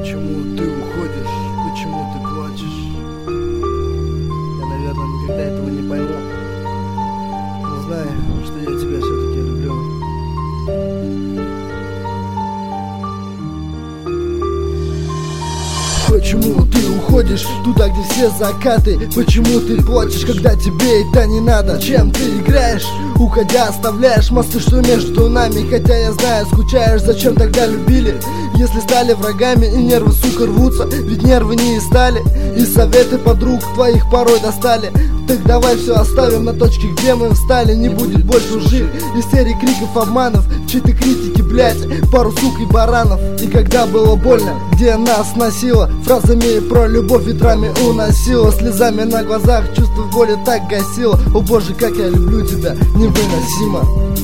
Почему ты уходишь? Почему ты плачешь? Я, наверное, никогда этого не пойму. Но знаю, что я тебя все-таки люблю. Почему ты уходишь туда, где все закаты? Почему ты плачешь, когда тебе это не надо? Чем ты играешь? Уходя оставляешь мосты, что между нами. Хотя я знаю, скучаешь, зачем тогда любили? Если стали врагами и нервы, сука, рвутся. Ведь нервы не и стали. И советы подруг твоих порой достали. Так давай все оставим на точке, где мы встали. Не будет больше лжи, истерик, криков, обманов, чьи-то критики, блять, пару сук и баранов. И когда было больно, где нас носило, фразами про любовь ветрами уносило, слезами на глазах, чувство боли так гасило. О боже, как я люблю тебя, невыносимо.